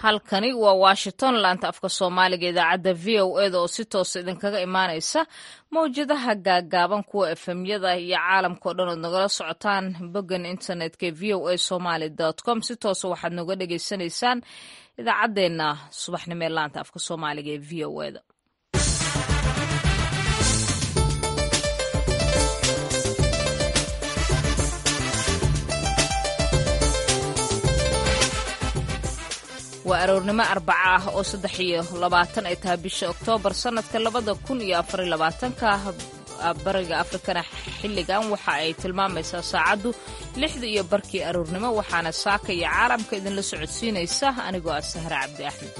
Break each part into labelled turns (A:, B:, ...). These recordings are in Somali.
A: halkani waa Washington laanta afka Soomaaliga idaacadda VOA oo si toos idinkaga imaanaysa mawjadaha gaagaaban kuwa FM-yada iyo caalamka oo dhan oo nagala socotaan boggan internetka voasomali.com si toos waxaad nooga dhageysanaysaan idaacadeena subaxnimo ee laanta afka Soomaaliga ee VOA-da. waa aroornimo Arbaca ah oo 23 ay tahay bisha Oktoobar sanadka 2024 bariga Afrikana xilligan waxa ay tilmaamaysaa saacadu 6:00 aroornimo waxaana saaka iyo caalamka idinla socodsiinaysa anigoo ah Sahra Cabdi Axmed.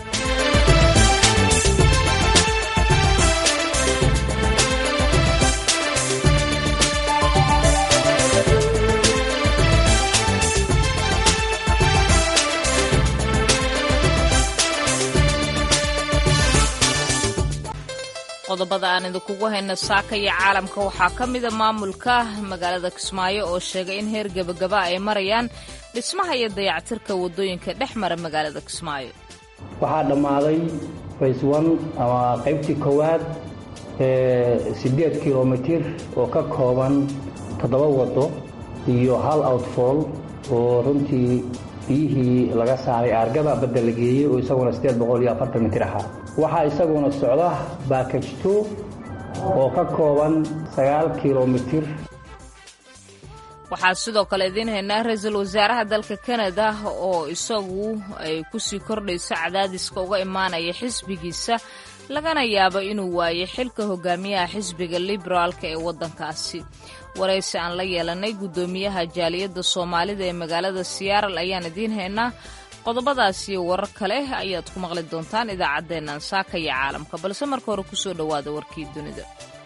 A: qodobada aan idinkugu hayno saaka iyo caalamka waxaa ka mida maamulka magaalada Kismaayo oo sheegay in heer gabagaba ay marayaan dhismaha iyo dayactirka wadooyinka dhex mara magaalada Kismaayo.
B: waxaa dhammaaday phase 1 ama qaybtii koowaad 8 kilomitir oo ka kooban 7 wado iyo hal outfall oo runtii biyihii laga saaray argaba badda la geeyay oo isaguna 840 mitir ah. waxaa isaguna socda package 2 oo ka kooban 9 kilomitir.
A: waxaa sidoo kale idin haynaa ra'iisul wasaaraha dalka Canada oo isagu ay ku sii kordhayso cadaadiska uga imaanaya xisbigiisa lagana yaabo inuu waayo xilka hogaamiyaha xisbiga liberaalka ee wadankaasi. waraysi aan la yeelanay gudoomiyaha jaaliyadda Soomaalida ee magaalada Seattle ayaan idin haynaa. qodobadaas iyo warar kale ayaad ku maqli doontaan idaacaddeennan saaka iyo caalamka balse marka hore ku soo dhowaada warkii dunida.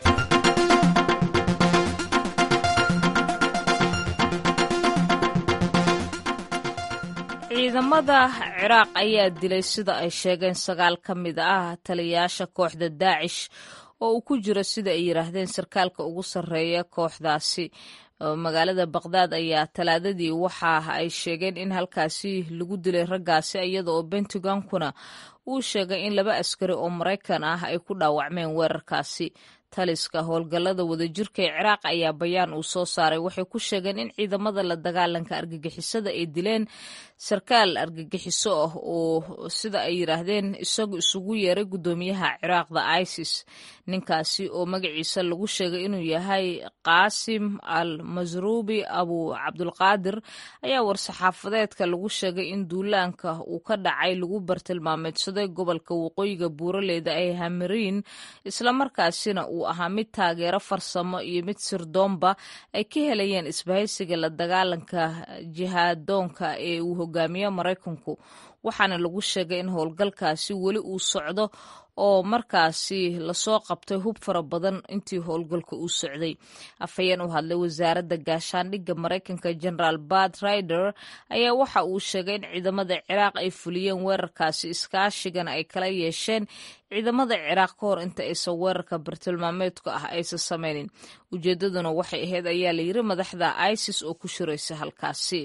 A: ciidamada Ciraaq ayaa dilay sida ay sheegeen 9 ka mid ah taliyayaasha kooxda Daacish oo uu ku jiro sida ay yiraahdeen sarkaalka ugu sarreeya kooxdaasi. magaalada Baghdad ayaa talaadadii waxa ay sheegeen in halkaasi lagu dilay raggaasi iyada oo Pentagon-kuna uu sheegay in 2 askari oo Mareykan ah ay ku dhaawacmeen weerarkaasi. taliska howlgallada wadajirka ee Ciraaq ayaa bayaan uu soo saaray waxay ku sheegeen in ciidamada la dagaalanka argagixisada ay dileen sarkaal argagixiso ah oo sida ay yiraahdeen isagu isugu yeeray gudoomiyaha Ciraaqda ISIS. ninkaasi oo magaciisa lagu sheegay inuu yahay Qaasim al-Mazrubi Abu Cabdulqaadir ayaa war-saxaafadeedka lagu sheegay in duulaanka uu ka dhacay lagu bartilmaameedsaday gobolka waqooyiga buuraleyda ee Hamrin isla markaasina uu ahaa mid taageero farsamo iyo mid sirdoonba ay ka helayeen isbahaysiga la dagaalanka jihaadoonka ee uu hogaamiyo Mareykanku. waxaana lagu sheegay in howlgalkaasi weli uu socdo oo markaasi lasoo qabtay hub fara badan intii howlgalka uu socday. afhayeen u hadlay wasaaradda gaashaandhigga Mareykanka General Bud Ryder ayaa waxa uu sheegay in ciidamada Ciraaq ay fuliyeen weerarkaasi iskaashigan ay kala yeesheen ciidamada Ciraaq ka hor inta aysan weerarka bartilmaameedka ah aysan sameynin. ujeedaduna waxay ahayd ayaa la yiri madaxda ISIS oo ku shiraysa halkaasi.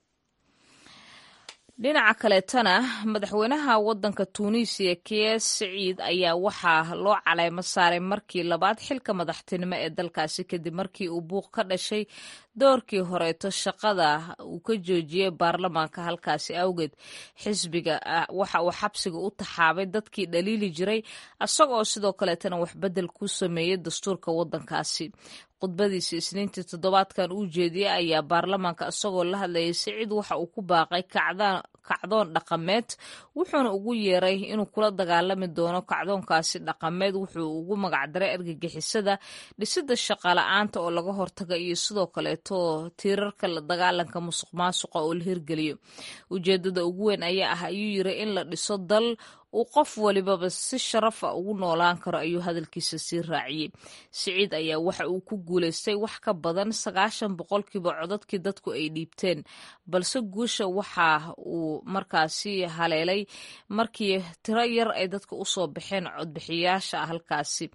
A: dhinaca kaleetana madaxweynaha wadanka Tunisia Kais Saied ayaa waxaa loo caleemo saaray markii labaad xilka madaxtinimo ee dalkaasi kadib markii uu buuq ka dhashay doorkii horeeto shaqada uu ka joojiyay baarlamaanka halkaasi awgeed. xisbiga waxa uu xabsiga u taxaabay dadkii dhaliili jiray asagoo sidoo kaleetana wax bedel ku sameeyay dastuurka wadankaasi. khudbadiisa Isniintii toddobaadkan uu jeediyay ayaa baarlamaanka isagoo la hadlayay Saied waxa uu ku baaqay kacdoon dhaqameed wuxuuna ugu yeeray inuu kula dagaalami doono kacdoonkaasi dhaqameed wuxuu ugu magacdaray argagixisada dhisida shaqala-aanta oo laga hortaga iyo sidoo kaleeto tiirarka la dagaalanka musuqmaasuqa oo la hirgeliyo. ujeedada ugu weyn ayaa ah ayuu yiri in la dhiso dal uu qof walibaba si sharaf ah ugu noolaan karo ayuu hadalkiisa sii raaciyay. Saied ayaa waxa uu ku guuleystay wax ka badan 90% codadkii dadku ay dhiibteen balse guusha waxa uu markaasi haleelay markii tiro yar ay dadka u soo baxeen codbixiyaasha halkaasi.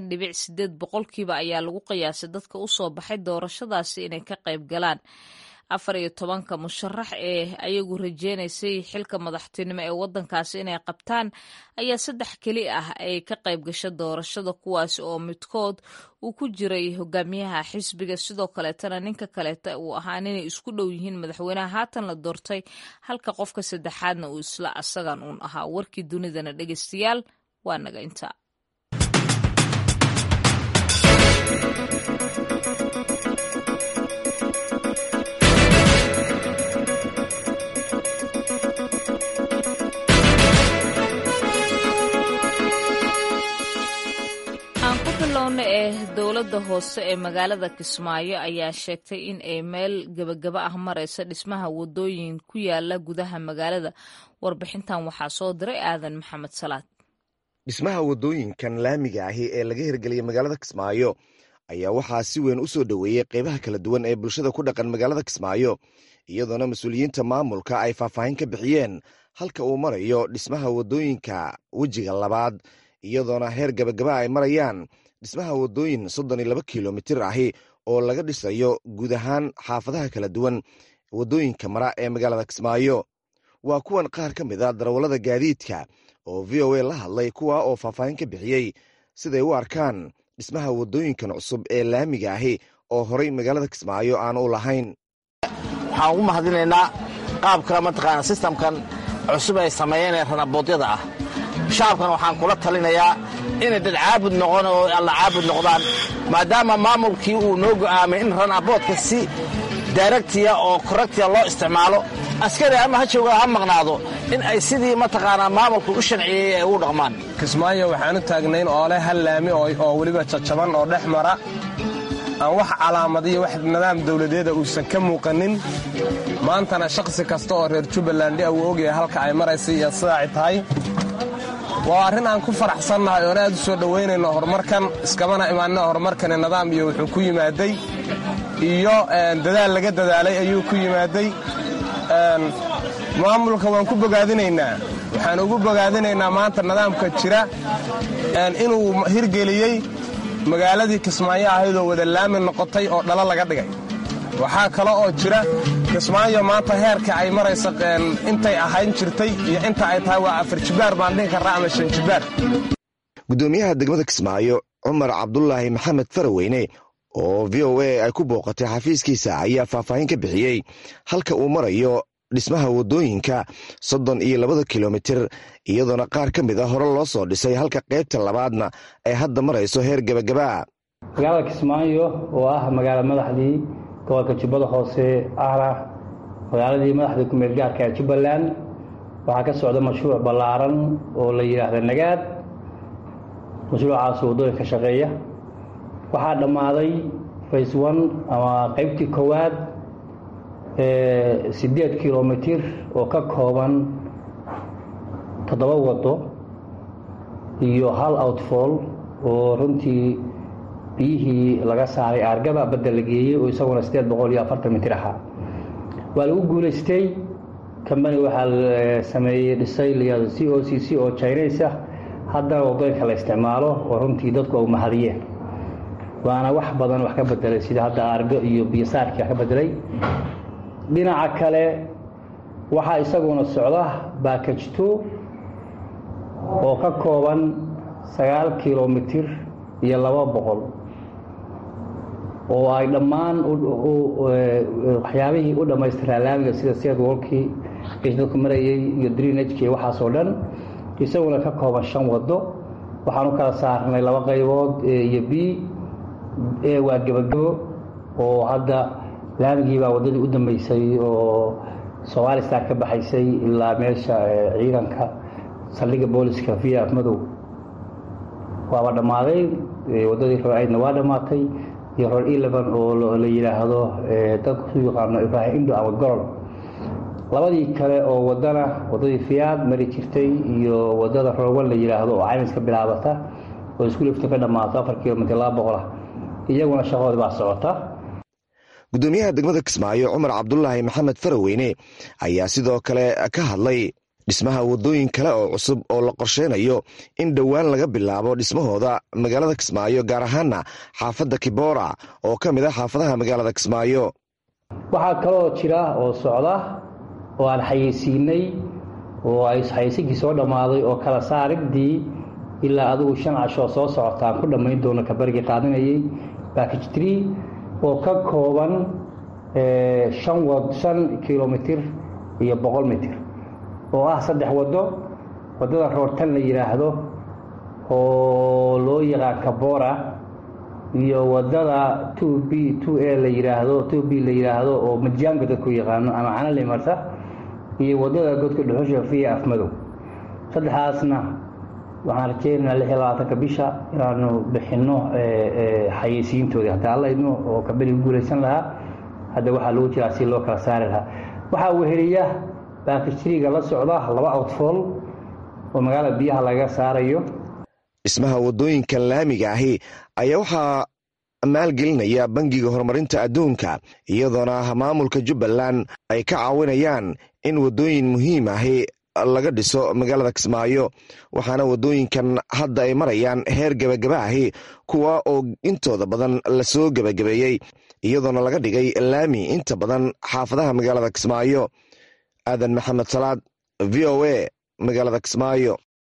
A: 28.8% ayaa lagu qiyaasay dadka u soo baxay doorashadaasi inay ka qayb galaan. 14 musharax ee ayagu rajeynaysay xilka madaxtinimo ee wadankaasi inay qabtaan ayaa 3 keli ah ay ka qayb gashay doorashada, kuwaasi oo midkood uu ku jiray hogaamiyaha xisbiga, sidoo kaleetana ninka kaleeta uu ahaa inay isku dhow yihiin madaxweynaha haatan la doortay, halka qofka saddexaadna uu isla asagan uun ahaa. warkii dunidana dhegeystayaal waa naga inta. Dowladda hoose ee magaalada Kismaayo ayaa sheegtay in ay meel gabagaba ah marayso dhismaha wadooyin ku yaala gudaha magaalada. Warbixintan waxaa soo diray Aadan Maxamed Salaad.
C: Dhismaha wadooyinkan laamiga ahi ee laga hirgeliyay magaalada Kismaayo ayaa waxaa si weyn u soo dhoweeyay qaybaha kala duwan ee bulshada ku dhaqan magaalada Kismaayo, iyadoona mas-uuliyiinta maamulka ay faahfaahin ka bixiyeen halka uu marayo dhismaha wadooyinka wejiga labaad, iyadoona heer gabagaba ay marayaan dhismaha wadooyin 32 kilomitir ahi oo laga dhisayo guud ahaan xaafadaha kala duwan wadooyinka mara ee magaalada Kismaayo. Waa kuwan qaar ka mid a darawallada gaadiidka oo VOA la hadlay, kuwa oo faahfaahin ka bixiyey siday u arkaan dhismaha wadooyinkan cusub ee laamiga ahi oo horay magaalada Kismaayo aan u lahayn.
D: Waxaan ugu mahadinaynaa qaabka mataqaana sistamkan cusub ay sameeyeen ee ranaboodyada ah. shacabkan waxaan kula talinayaa inay dad caabud noqon oo alla caabud noqdaan, maadaama maamulkii uu noo go'aamay in ranaboodka si daaragtiya oo korektiya loo isticmaalo. askari ama ha jooga ha maqnaado in ay sidii mataqaanaa maamulku u sharciyey ay ugu dhaqmaan.
E: Kismaayo waxaan u taagnayn oo leh hal laami oo weliba jajaban oo dhex mara, aan wax calaamad iyo wax nidaam dawladeeda uusan ka muuqanin. maantana shakhsi kasta oo reer Jubbaland uu ogyahay halka ay maraysay iyo sida ay tahay. waa arrin aan ku faraxsannahay oo aad u soo dhaweynayno horumarkan, iskamana imaanna horumarkan nidaam iyo wuxuu ku yimaaday iyo dadaal laga dadaalay ayuu ku yimaaday. maamulka waan ku bogaadinaynaa, waxaan ugu bogaadinaynaa maanta nidaamka jira inuu hirgeliyey magaaladii Kismaayo ahaydoo wada laami noqotay oo dhalo laga dhigay. waxaa kale oo jira Kismaayo maanta heerka ay marayso intay ahayn jirtay iyo inta ay tahay waa 4 jibaar baan dhihi karnaa ama 5 jibaar.
C: Gudoomiyaha degmada Kismaayo Cumar Cabdullaahi Maxamed Faraweyne oo VOA ay ku booqatay xafiiskiisa ayaa faahfaahin ka bixiyey halka uu marayo dhismaha wadooyinka 32 kilomitir, iyadoona qaar ka mid ah hore loo soo dhisay halka qaybta labaadna ay hadda marayso heer gabagaba.
B: magaalada Kismaayo oo ah magaalo madaxdii gobolka Jubbada Hoose ahna magaaladii madaxda ku meel gaarka ee Jubbaland, waxaa ka socda mashruuc ballaaran oo la yiraahdo Nagaad. mashruucaas wadooyinka shaqeeya waxaa dhammaaday phase 1 ama qaybtii koowaad 8 kilomitir oo ka kooban 7 wado iyo hal outfall oo runtii biyihii laga saaray aargada badda la geeyey oo isaguna 840 mitir ahaa. waa lagu guulaystay. kambani waxaa sameeyey dhisay liyada COCC oo Chinese ah, haddana wadooyinka la isticmaalo oo runtii dadku u mahadiyeen. waana wax badan wax ka bedelay sida hadda aargo iyo biyo saarkii ka bedelay. dhinaca kale waxaa isaguna socda package 2 oo ka kooban 9 kilomitir iyo 200 oo ay dhammaan waxyaabihii u dhamaystiraa laamiga sida sidewalkii dadku marayay iyo drainage-kii waxaas oo dhan, isaguna ka kooban 5 wado. waxaan u kala saarnay 2 qaybood iyo B. waa gabagabo oo hadda laamigii baa wadadii u dambeysay oo Soomaaliya ka baxaysay ilaa meesha ciidanka saldhigga booliska via madow waa dhamaaday. wadadii raayidna waa dhamaatay iyo road 11 oo la yiraahdo dadku soo yaqaano Ibrahim Indo ama Gorol. labadii kale oo wadadii Fiyaad mari jirtay iyo wadada Rowan la yiraahdo oo caymis ka bilaabata oo isku lifta ka dhamaato 4 kilomitir 200 iyaguna shaqadooda baa socota.
C: Gudoomiyaha degmada Kismaayo Cumar Cabdullaahi Maxamed Faraweyne ayaa sidoo kale ka hadlay dhismaha wadooyin kale oo cusub oo la qorsheynayo in dhowaan laga bilaabo dhismahooda magaalada Kismaayo, gaar ahaana xaafadda Kibora oo ka mid ah xaafadaha magaalada Kismaayo.
B: waxaa kaloo jira oo socda oo aan xayeysiinay oo ay xayeysinkii soo dhammaaday oo kala saaridii ilaa adigu 5 casho soo socota aan ku dhammayn doono kabarigii qaadanayay package 3 oo ka kooban 5 kilomitir iyo 100 mitir oo ah 3 wadada roortan la yiraahdo oo loo yaqaan Kabora iyo wadada 2A la yiraahdo oo Majaanga dadku yaqaano ama Canale marta iyo wadada godka dhuxusha fiya afmadow saddexaasna waxaan rajeynayaa 26 bisha inaanu bixino xayeysiintooda hadda alla idmo oo kabari guulaysan lahaa hadda waxaa lagu jiraa si loo kala saari lahaa waxaa weheliya baakishriga la socda 2 outfall oo magaalada biyaha laga saarayo
C: dhismaha wadooyinka laamiga ahi ayaa waxaa maalgelinaya bangiga horumarinta adduunka iyadoona maamulka Jubbaland ay ka caawinayaan in wadooyin muhiim ahi laga dhiso magaalada Kismaayo waxaana wadooyinkan hadda ay marayaan heer gabagaba ahi kuwa oo intooda badan la soo gabagabeeyay iyadoona laga dhigay laami inta badan xaafadaha magaalada Kismaayo aadan maxamed salaad VOA magaalada Kismaayo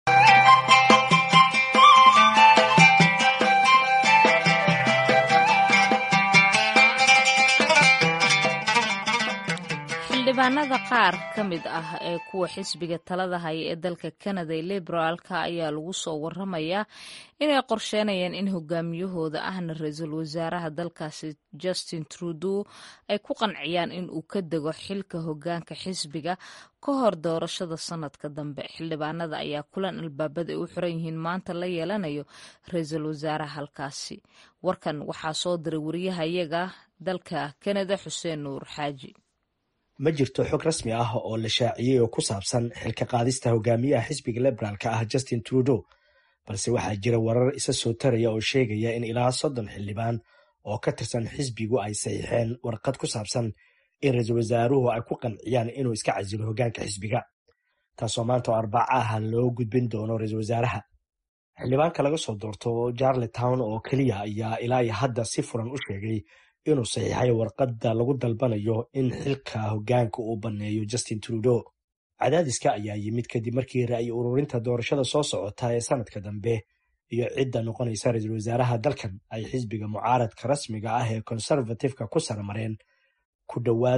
A: xildhibaanada qaar ka mid ah ee kuwa xisbiga talada haya ee dalka Canada ee Liberaalka ayaa lagu soo waramayaa inay qorsheynayaan in hogaamiyahooda ahna ra'iisul wasaaraha dalkaasi Justin Trudeau ay ku qanciyaan in uu ka dego xilka hogaanka xisbiga ka hor doorashada sanadka dambe xildhibaanada ayaa kulan albaabada ay u xiran yihiin maanta la yeelanayo ra'iisul wasaaraha halkaasi warkan waxaa soo diray wariyahayaga dalka Canada Xuseen Nuur Xaaji
F: ma jirto xog rasmi ah oo la shaaciyay oo ku saabsan xilka qaadista hogaamiyaha xisbiga Liberaalka ah Justin Trudeau balse waxaa jira warar isa soo taraya oo sheegaya in ilaa 30 xildhibaan oo ka tirsan xisbigu ay saxiixeen warqad ku saabsan in ra'iisul wasaaruhu ay ku qanciyaan inuu iska casilo hogaanka xisbiga taasoo maanta Arbaca ah loo gudbin doono ra'iisul wasaaraha xildhibaanka laga soo doorto Charlottetown oo kaliya ayaa ilaa hadda si furan u sheegay inuu saxiixay warqadda lagu dalbanayo in xilka hogaanka uu baneeyo Justin Trudeau cadaadiska ayaa yimid kadib markii ra'yi ururinta doorashada soo socota ee sanadka dambe iyo cidda noqonaysa ra'iisul wasaaraha dalkan ay xisbiga mucaaradka rasmiga ah ee conservative-ka ku sarmareen ku dhowaad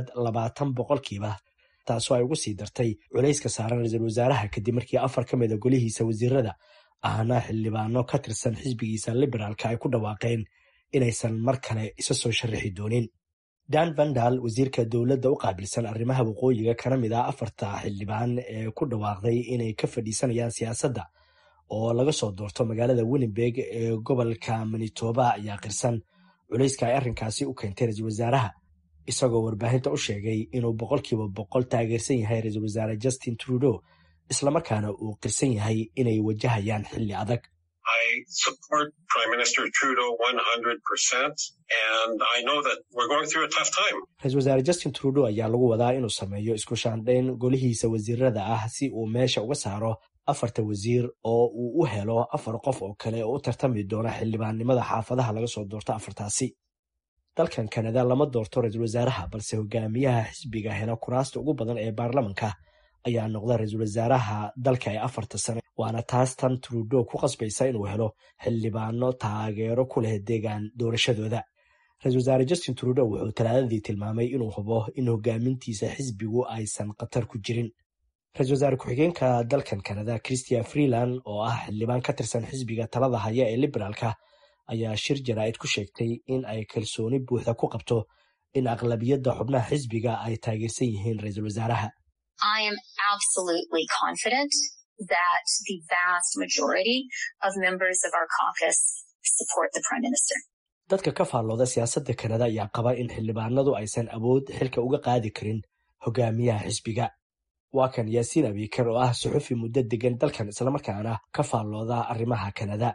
F: 20% taasoo ay ugu sii dartay culayska saaran ra'iisul wasaaraha kadib markii 4 ka mid ah golihiisa wasiirada ahna xildhibaano ka tirsan xisbigiisa Liberaalka ay ku dhawaaqeen inaysan mar kale isa soo sharaxi doonin Dan Vandal wasiirka dowladda u qaabilsan arrimaha waqooyiga kana mid ah 4 xildhibaan ee ku dhawaaqday inay ka fadhiisanayaan siyaasadda oo laga soo doorto magaalada Winnipeg ee gobolka Manitoba ayaa qirsan culayska ay arrinkaasi u keentay ra'iisul wasaaraha isagoo warbaahinta u sheegay inuu 100% taageersan yahay ra'iisul wasaare Justin Trudeau isla markaana uu qirsan yahay inay wajahayaan xilli adag
G: I support Prime Minister Trudeau 100%, and I know that we're going through a tough time.
F: Ra'iisul wasaare Justin Trudeau ayaa lagu wadaa inuu sameeyo isku shaandhayn golihiisa wasiirada ah si uu meesha uga saaro 4 wasiir oo uu u helo 4 qof oo kale oo u tartami doona xildhibaannimada xaafadaha laga soo doorto 4taasi. Dalkan Canada lama doorto ra'iisul wasaaraha balse hogaamiyaha xisbiga hela kuraasta ugu badan ee baarlamaanka ayaa noqda ra'iisul wasaaraha dalka ee 4 sano waana taas tan Trudeau ku qasbaysa inuu helo xildhibaano taageero ku leh deegaan doorashadooda ra'iisul wasaare Justin Trudeau wuxuu talaadadii tilmaamay inuu hubo in hogaamintiisa xisbigu aysan qatar ku jirin ra'iisul wasaare ku-xigeenka dalkan Canada Chrystia Freeland oo ah xildhibaan ka tirsan xisbiga talada haya ee Liberaalka ayaa shir jaraa'id ku sheegtay in ay kalsooni buuxda ku qabto in aqlabiyadda xubnaha xisbiga ay taageersan yihiin ra'iisul wasaaraha
H: I am absolutely confident that the vast majority of members of our caucus support the Prime Minister.
F: Dadka ka faallooda siyaasadda Canada ayaa qaba in xildhibaanadu aysan awood xilka uga qaadi karin hogaamiyaha xisbiga. Waa kan Yaasiin Abiikar oo ah suxufi muddo degan dalkan isla markaana ka faallooda arrimaha Canada.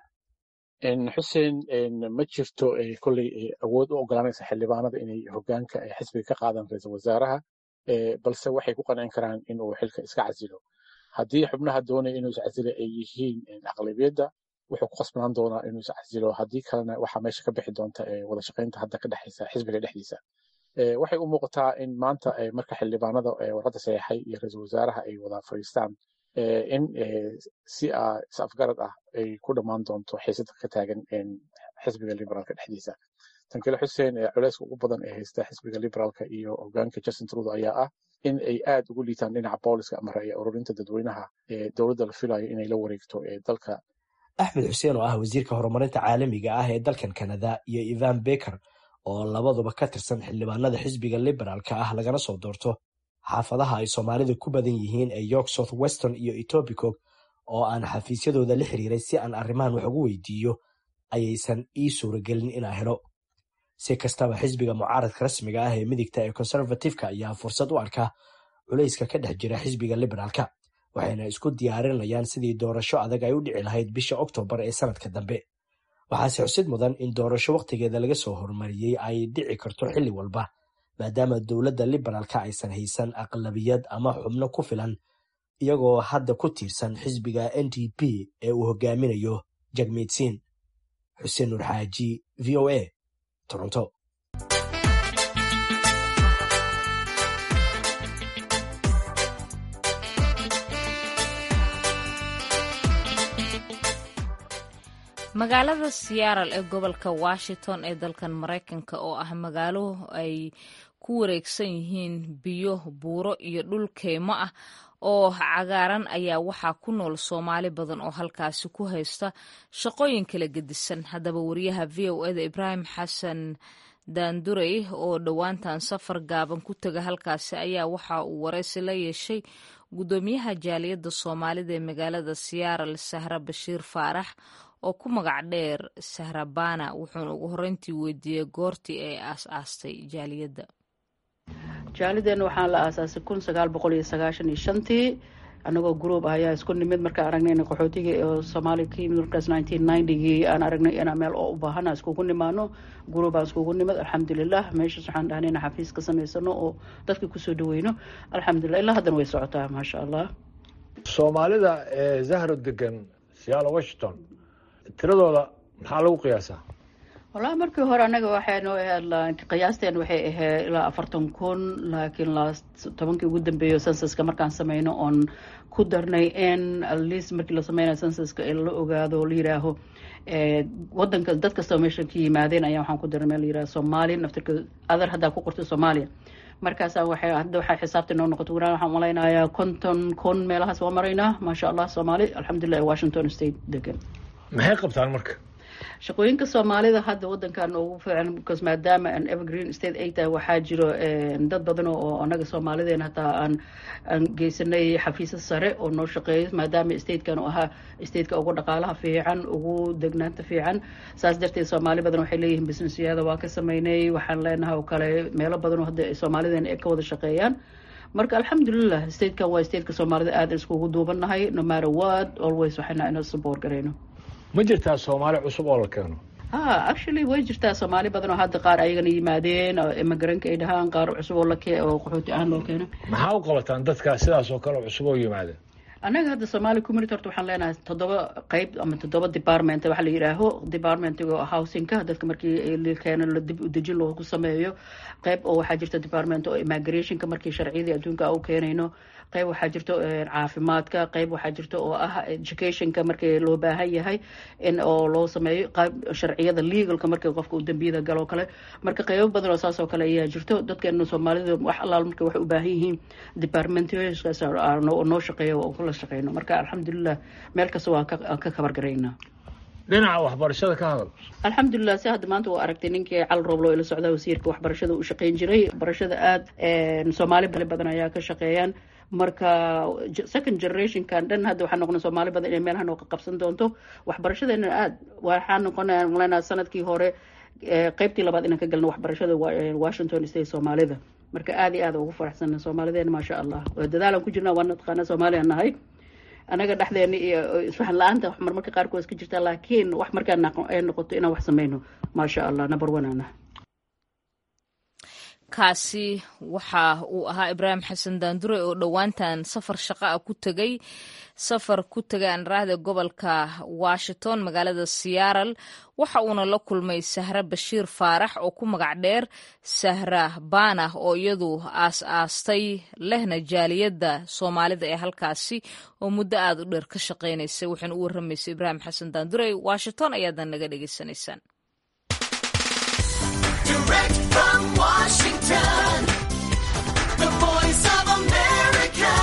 I: Xuseen ma jirto kolley awood u ogolaanaysa xildhibaanada inay hogaanka xisbiga ka qaadan ra'iisul wasaaraha balse waxay ku qancin karaan inuu xilka iska casilo haddii xubnaha doonaya inuu is casilo ay yihiin aqlabiyadda wuxuu ku qasbanaan doonaa inuu is casilo haddii kalena waxaa meesha ka bixi doonta wada shaqaynta hadda ka dhexaysa xisbiga dhexdiisa waxay u muuqataa in maanta marka xildhibaanada warqadda saxeexay iyo ra-iisul wasaaraha ay wada fadhiistaan in si is-afgarad ah ay ku dhammaan doonto xiisada ka taagan xisbiga liberaalka dhexdiisa. tan kale xuseen culeyska ugu badan ee haysta xisbiga liberaalka iyo hogaanka Justin Trudeau ayaa ah in ay aad ugu liitaan dhinaca booliska ama ra'yi ururinta dadweynaha ee dowladda la filayo inay la wareegto dalka.
F: axmed xuseen oo ah wasiirka horumarinta caalamiga ah ee dalkan Canada iyo Ivan Baker oo labaduba ka tirsan xildhibaanada xisbiga liberaalka ah lagana soo doorto xaafadaha ay Soomaalida ku badan yihiin ee York South Western iyo Etobicoke oo aan xafiisyadooda la xiriiray si aan arrimahan wax ugu weydiiyo ayaysan ii suuragelin inaan helo. si kastaba xisbiga mucaaradka rasmiga ah ee midigta ee conservative-ka ayaa fursad u arka culayska ka dhex jira xisbiga liberaalka waxayna isku diyaarinayaan sidii doorasho adag ay u dhici lahayd bisha Oktoobar ee sanadka dambe. waxaase xusid mudan in doorasho waqtigeeda laga soo hormariyey ay dhici karto xilli walba maadaama dowladda liberaalka aysan haysan aqlabiyad ama xubno ku filan iyagoo hadda ku tiirsan xisbiga NDP ee uu hogaaminayo Jagmeet Singh. Xuseen Nur Xaaji, VOA, Toronto.
A: magaalada Seattle ee gobolka Washington ee dalkan Mareykanka oo ah magaalo ay ku wareegsan yihiin biyo, buuro iyo dhul keymo ah oo cagaaran ayaa waxaa ku nool Soomaali badan oo halkaasi ku haysta shaqooyin kala gedisan. haddaba wariyaha VOA-da Ibraahim Xasan Daandurey oo dhowaantan safar gaaban ku taga halkaasi ayaa waxa uu wareysi la yeeshay gudoomiyaha jaaliyadda Soomaalida ee magaalada Seattle Sahra Bashiir Faarax oo ku magac dheer Sahrabana wuxuuna ugu horreyntii weydiiyey goortii ay aas-aastay jaaliyadda.
J: jaalideena waxaan la aasaasay 1995tii anagoo group ah ayaa isku nimid markaan aragnay in qaxootiga ee Soomaaliya ka yimid markaas 1990gii aan aragnay in meel oo u baahan iskugu nimaano group aan iskugu nimid alxamdulillah meeshaas waxaan dhahnay in xafiis ka samaysano oo dadka ku soo dhaweyno alxamdulillah ilaa hadan way socotaa ma sha Allah.
K: Soomaalida ee Zahra degan Seattle Washington tiradooda maxaa lagu qiyaasaa?
J: والله markii hore anaga waxaanu qiyaasteen waxay ahayd ilaa 40,000 laakiin last 10kii ugu dambeeyay census-ka markaan sameeyno on ku darnay in at least markii la sameeyo census-ka in la ogaado la yiraaho wadanka dad kasta meesha ka yimaadeen ayaa waxaan ku darnay la yiraaho Soomaali naftirka adar hadda ku qorto Soomaaliya markaas waxay xisaabta noo noqoto waxaan malaynayaa 50,000 meelahaas waa maraynaa ma sha Allah Soomaali alxamdulillah Washington State degan.
K: maxay qabtaan marka?
J: shaqooyinka Soomaalida hadda wadankan ugu fiican because maadaama an evergreen state ay tahay waxaa jiro dad badan oo anaga Soomaalideena hataa aan geysanay xafiis sare oo noo shaqeeyo maadaama state-kan oo ahaa state-ka ugu dhaqaalaha fiican ugu degnaanta fiican saas darteed Soomaali badan waxay leeyihiin business-yada waa ka sameynay waxaan leenahay oo kale meelo badan oo hadda Soomaalideena ay ka wada shaqeeyaan marka alxamdulillah state-kan waa state-ka Soomaalida aad iskugu duubanahay no matter what always waxayna inoo support gareyno.
K: ma jirtaa Soomaali cusub oo la keeno?
J: actually way jirtaa Soomaali badan oo hadda qaar ayagana yimaadeen immigrant ay dhahaan qaar cusub oo la keeno oo qaxooti aan loo keeno.
K: maxaa u qabataan dadka sidaas oo kale cusub oo yimaada?
J: anaga hadda Somali community horta waxaan leenahay 7 qayb ama 7 department waxa la yiraahdo departmentiga housing-ka dadka markii la keeno la dib u dejin loo ku sameeyo qayb oo waxa jirta department oo immigration-ka markii sharciyada adduunka u keenayno qayb waxa jirto caafimaadka qayb waxa jirto oo ah education-ka markii loo baahan yahay in oo loo sameeyo qayb sharciyada legal-ka markii qofka uu dambiyada galo kale marka qayb badan oo saas oo kale ayaa jirto dadkeena Soomaalida wax allaal markii wax u baahan yihiin department-yadaas noo shaqeeyo oo kula shaqeeyno marka alxamdulillah meel kasta waa ka kabar gareynaa.
K: dhinaca waxbarashada ka hadal.
J: alxamdulillah si hadda maanta waa aragtay ninkii Cal Rooblo ila socda wasiirka waxbarashada u shaqeyn jiray barashada aad Soomaali badan ayaa ka shaqeeyaan marka second generation kan dhan hadda waxaan noqonay Soomaali badan inay meelahan oo ka qabsan doonto waxbarashadeena aad waxaan noqonay sanadkii hore qaybtii labaad inaan ka galno waxbarashada Washington State Soomaalida marka aad iyo aad ugu faraxsan Soomaalideena ma sha Allah dadaalan ku jirnaa waan naqaana Soomaaliya nahay anaga dhaxdeena iyo isfahan la'aanta wax marmarka qaar koos ka jirta laakiin wax markaan ay noqoto inaan wax sameeyno ma sha Allah number 1 ana.
A: kaasi waxa uu ahaa Ibraahim Xasan Daandure oo dhowaantan safar shaqo ah ku tagay anraahda gobolka Washington magaalada Seattle waxa uuna la kulmay Sahra Bashiir Faarax oo ku magac dheer Sahra Baana oo iyadu aas-aastay lehna jaaliyadda Soomaalida ee halkaasi oo muddo aad u dheer ka shaqeynaysay waxaan u warramaysay Ibraahim Xasan Daandure Washington ayaadan naga dhageysanaysaan.
L: Direct from Washington, the voice of America,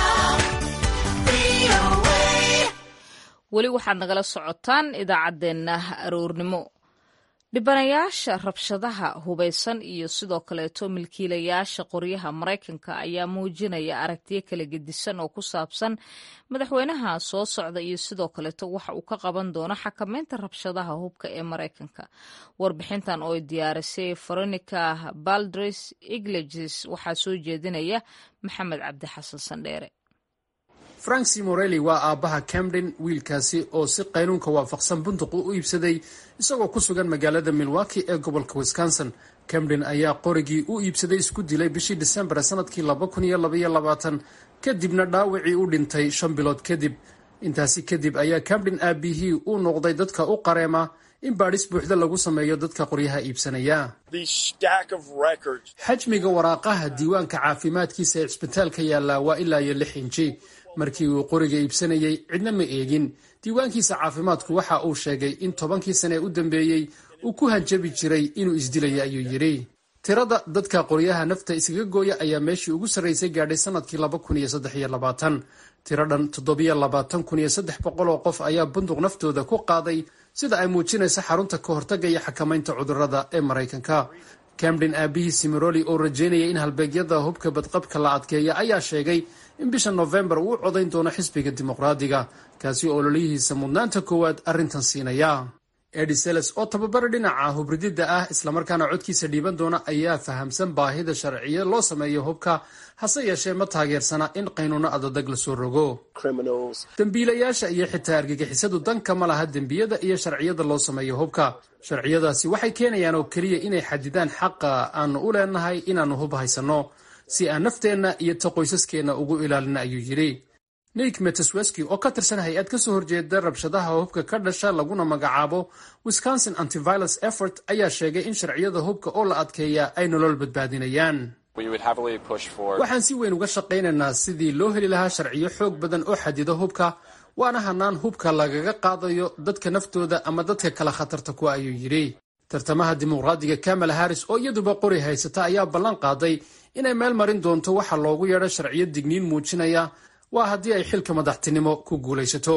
L: VOA.
A: weli waxaad nagala socotaan idaacaddeenna aroornimo. dhibanayaasha rabshadaha hubaysan iyo sidoo kaleeto milkiilayaasha qoryaha Mareykanka ayaa muujinaya aragtiyo kala gedisan oo ku saabsan madaxweynaha soo socda iyo sidoo kaleeto waxa uu ka qaban doono xakameynta rabshadaha hubka ee Mareykanka. Warbixintan oo diyaarisay Veronica Balderas Iglesias waxaa soo jeedinaya Maxamed Cabdi Xasan Sandheere.
M: Frank C. Morelli waa aabbaha Camden, wiilkaasi oo si qaynuunka waafaqsan bunduq u iibsaday isagoo ku sugan magaalada Milwaukee ee gobolka Wisconsin. Camden ayaa qorigii u iibsaday isku dilay bishii December sanadkii 2022 kadibna dhaawacii u dhintay 5 bilood kadib. Intaasi kadib ayaa Camden aabihii u noqday dadka u qareema in baadhis buuxda lagu sameeyo dadka qoryaha iibsanaya. Xajmiga waraaqaha diiwaanka caafimaadkiisa ee isbitaalka yaala waa ilaa 6 inji. Markii uu qoriga iibsanayay cidna ma eegin. Diiwaankiisa caafimaadku waxa uu sheegay in 10kii sane u dambeeyay uu ku hanjabi jiray inuu isdilayo ayuu yiri. Tirada dadka qoryaha nafta isaga gooya ayaa meeshii ugu sarreysay gaadhay sanadkii 2023. Tiradan 27,300 oo qof ayaa bunduq naftooda ku qaaday sida ay muujinaysa xarunta ka hortagga iyo xakamaynta cudurrada ee Mareykanka. Camden aabihii Morelli oo rajeynayay in halbeegyada hubka badqabka la adkeeya ayaa sheegay in bisha November uu codayn doono xisbiga dimuqraadiga kaasi oo ololihiisa mudnaanta koowaad arrintan siinaya. Eddie Seles oo tababar dhinaca hubridida ah isla markaana codkiisa dhiiban doona ayaa fahamsan baahida sharciye loo sameeyo hubka hase yeeshee ma taageersana in qaynuuno adag la soo rogo. Dambiilayaasha iyo xitaa argagixisadu danka ma laha dembiyada iyo sharciyada loo sameeyo hubka. Sharciyadaasi waxay keenayaan oo keliya inay xadidaan xaqa aanu u leenahay inaanu hub haysano si aan nafteenna iyo qoysaskeena ugu ilaalina ayuu yiri. Nick Metesweski oo ka tirsan hay'ad ka soo horjeeda rabshadaha hubka ka dhasha laguna magacaabo Wisconsin Anti-Violence Effort ayaa sheegay in sharciyada hubka oo la adkeeya ay nolol badbaadinayaan. Waxaan si weyn uga shaqaynaynaa sidii loo heli lahaa sharciyo xoog badan oo xadido hubka waana hanaan hubka lagaga qaadayo dadka naftooda ama dadka kala khatarta ku ayuu yiri. Tartamaha dimuqraadiga Kamala Harris oo iyaduba qori haysata ayaa ballan qaaday inay meel marin doonto waxa loogu yeedho sharciyo digniin muujinaya waa haddii ay xilka madaxtinimo ku guulaysato.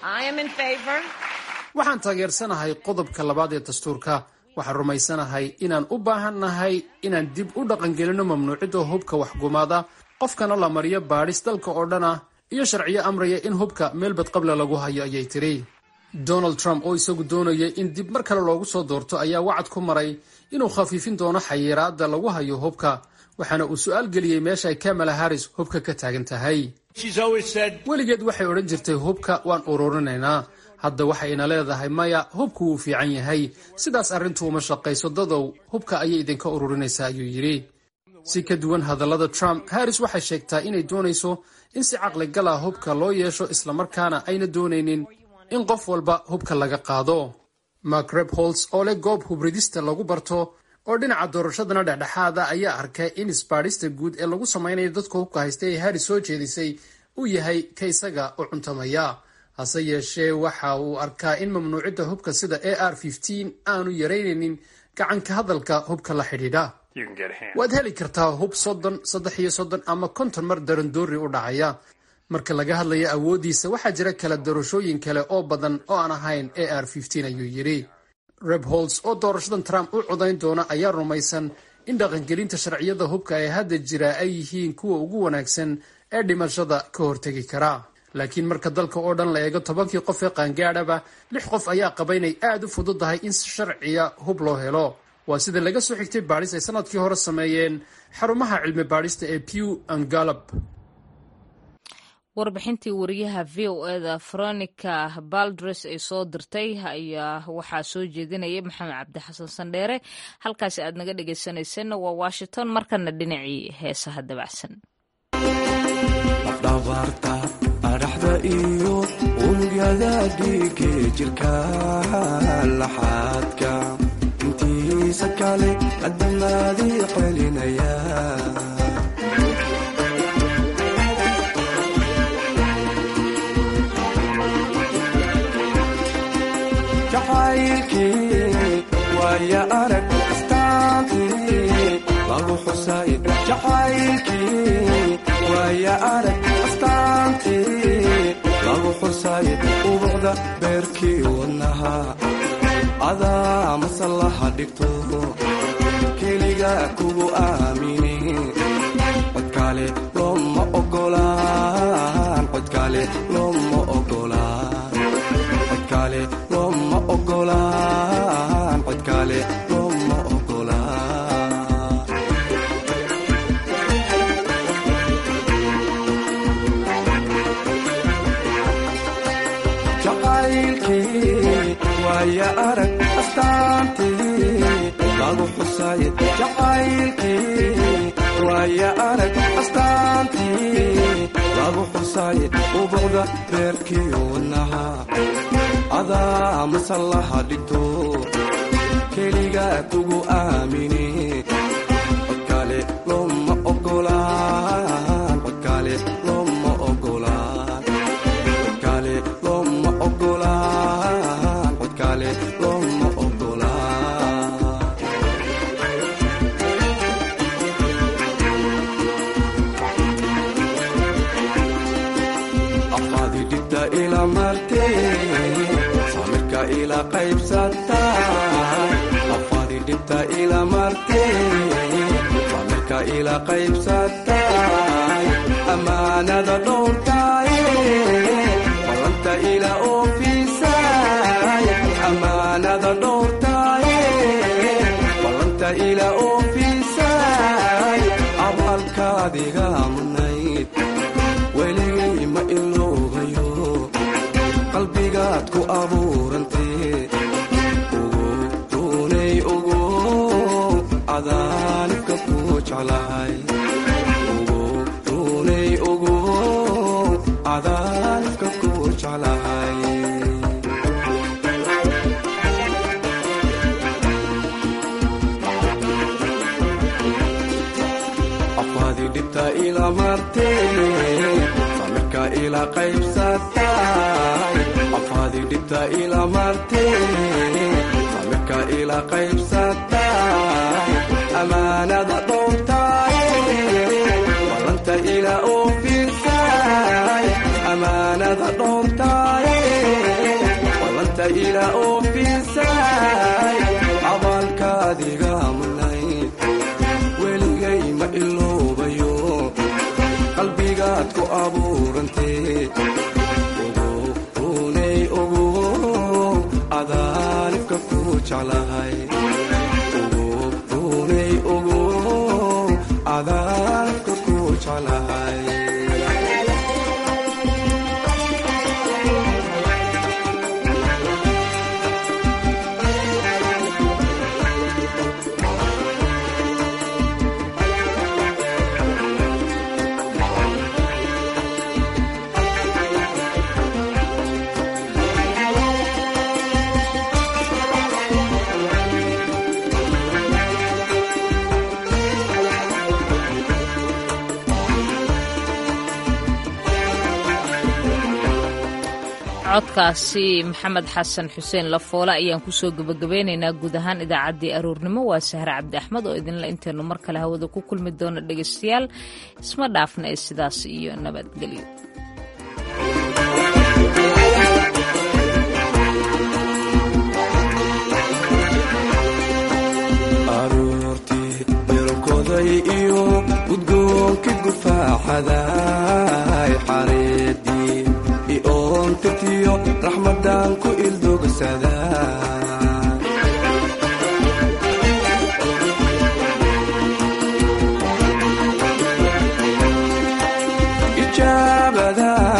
M: Waxaan taageersanahay qodobka 2 ee dastuurka. Waxaan rumaysanahay inaan u baahannahay inaan dib u dhaqangelino mamnuucidda hubka waxgumaada qofkana la mariyo baadhis dalka oo dhan ah iyo sharciyo amraya in hubka meel badqabla lagu hayo ayay tiri. Donald Trump oo isagu doonayay in dib mar kale loogu soo doorto ayaa wacad ku maray inuu khafiifin doono xayiraadda lagu hayo hubka waxaana uu su'aal geliyay meesha ay Kamala Harris hubka ka taagan tahay. weligeed waxay odhan jirtay hubka waan ururinaynaa hadda waxayna leedahay maya hubku wuu fiican yahay sidaas arrintu uma shaqayso dadow hubka ayay idinka ururinaysaa ayuu yidhi. si ka duwan hadallada Trump, Harris waxay sheegtaa inay doonayso in si caqli gal ah hubka loo yeesho islamarkaana ayna doonaynin in qof walba hubka laga qaado. Mark Rebholz oo leh goob hubridista lagu barto oo dhinaca doorashadana dhexdhexaada ayaa arkay in isbaadhista guud ee lagu samaynayo dadka hubka haysta ee Harris soo jeedisay uu yahay ka isaga u cuntamaya. hase yeeshee waxa uu arkaa in mamnuucidda hubka sida AR-15 aanu yaraynaynin gacanka hadalka hubka la xidhiidha. waad heli kartaa hub 30 ama 50 mar darandoori u dhacaya. marka laga hadlayo awoodiisa waxaa jira kala doorashooyin kale oo badan oo aan ahayn AR-15 ayuu yidhi. Rebholz oo doorashadan Trump u codayn doona ayaa rumaysan in dhaqangelinta sharciyada hubka ee hadda jira ay yihiin kuwa ugu wanaagsan ee dhimashada ka hortegi kara. laakiin marka dalka oo dhan la eego 10kii qof ee qaangaadhaba 6 qof ayaa qaba inay aad u fududahay in si sharciya hub loo helo. waa sida laga soo xigtay baadhis ay sanadkii hore sameeyeen xarumaha cilmi baadhista ee Pew and Gallup.
A: warbixintii wariyaha v o eda veronica baldres ay soo dirtay ayaa waxaa soo jeedinaya maxamed cabdi xasan sandheere. halkaasi aad naga dhegeysanayseena waa washington. markana dhinacii heesaha dabacsan.
N: dhabarta adhaxda iyo unugyada dhiigga jirka laxaadka intiisa kale adamaadii celinaya ويا أرك استانتي لغو حسايد جحايلكي ويا أرك استانتي لغو حسايد وبغدا بيركي والنهار هذا مصلحة دكتور كيليغا كوغو آميني قدكالي لما أقولان قدكالي لما أقولان قدكالي لما أقولان قدكالي لما أقولان جقايلكي ويا أرك أستانتي لغو حسايد جقايلكي ويا أرك أستانتي لغو حسايد وبغدا بيركي والنهار هذا مصلحة دكتور كيليغا كوغو آميني قدكالي لما أقولان قدكالي لما أقولان قدكالي لما أقولان قدكالي لما أقولان أفادي جدا إلى مرتين إلى قيب ستاي أفادي دبتا إلى مرتين فمرك إلى قيب ستاي أمانة دورتاي ولنت إلى أوفيساي أمانة دورتاي ولنت إلى أوفيساي أبالك ديغا منايد ولي ما إلو غيو qalbigaad ku abuurantee ugu runay ugu cadaanibka ku jeclahay ugu runay ugu cadaanibka ku jeclahay afaadi dhibta ila martee samirka ila qaybsatay أفادي دبتا إلى مرتين فمك إلى قيب ستاي أمانة دورتاي ولنت إلى أوفيساي أمانة دورتاي ولنت إلى أوفيساي عبالك ديغا منايد ولغي ما إلو بيو قلبي قادكو أبورنتي cadaanibka ku jeclahay ugu runay ugu cadaanibka ku jeclahay
A: codkaasi maxamed xasan xuseen lafoole ayaan kusoo gabagabeynaynaa guud ahaan idaacaddii aroornimo. waa sahre cabdi axmed oo idinla intaynu mar kale hawada ku kulmi doono dhegaystayaal isma dhaafna ee sidaas iyo nabadgelyo.
N: aroortii beerkoday iyo gudgoonka gufaaxaday xareedii iontatiyo raxmadan ku ildogsadaa ijaabada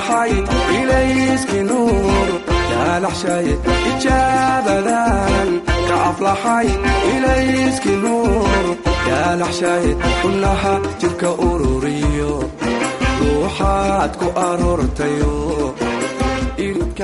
N: aflaxay ilayskii nuur yaalaxshay ijaabadan ka aflaxay ilayskii nuur yaalaxshay xubnaha jirka ururiyo ruuxaad ku aroortayo